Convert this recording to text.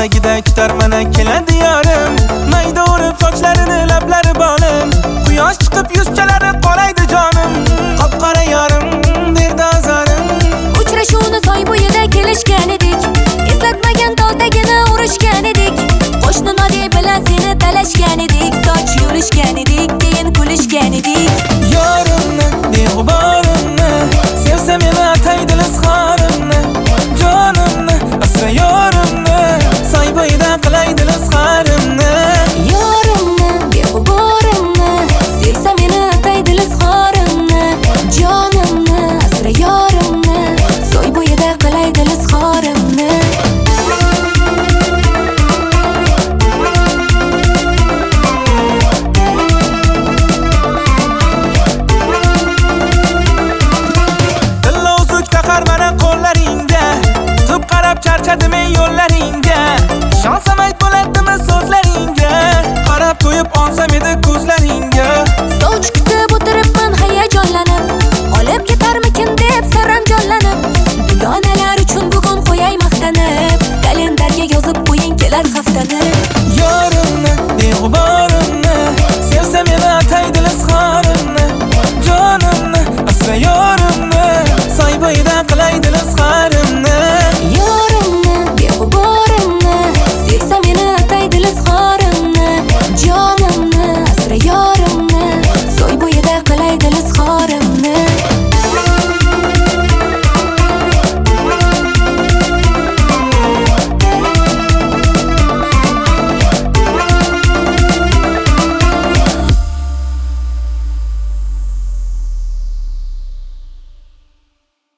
tagida kutar mana keladi yorim. Mayda urib sochlarini lablari bolim. Quyosh chiqib yuzchalari qoraydi jonim. Qop-qora yorim berdi azorim. Uchrashuvni soy bo'yida kelishgan edik. Eslatmagan tog'dagina urushgan edik. Qo'shni Nodi bilan seni talashgan edik. Soch yulishgan edik, keyin kulishgan edik. Yorimni, beg'uborimni, sevsa meni ataydi izhorimni. Jonimni, asra yorimni, soy bo'yida qilaydi izhorimni. Yorimni, beg'uborimni, sevsa meni ataydi izhorimni. Jonimni, asra yorimni, soy bo'yida qilaydi izhorimni. Charchadim men yo'llaringga, ishonsam ayt bo'ladimi so'zlaringga, qarab to'yib olsam edi ko'zlaringga. Soch kutib o'tiribman hayajonlanib, olib ketarmikin deb saramjonlanib. Dugonalar uchun bugun qo'yay maqtanib, kalendarga yozib qo'ying kelar haftani.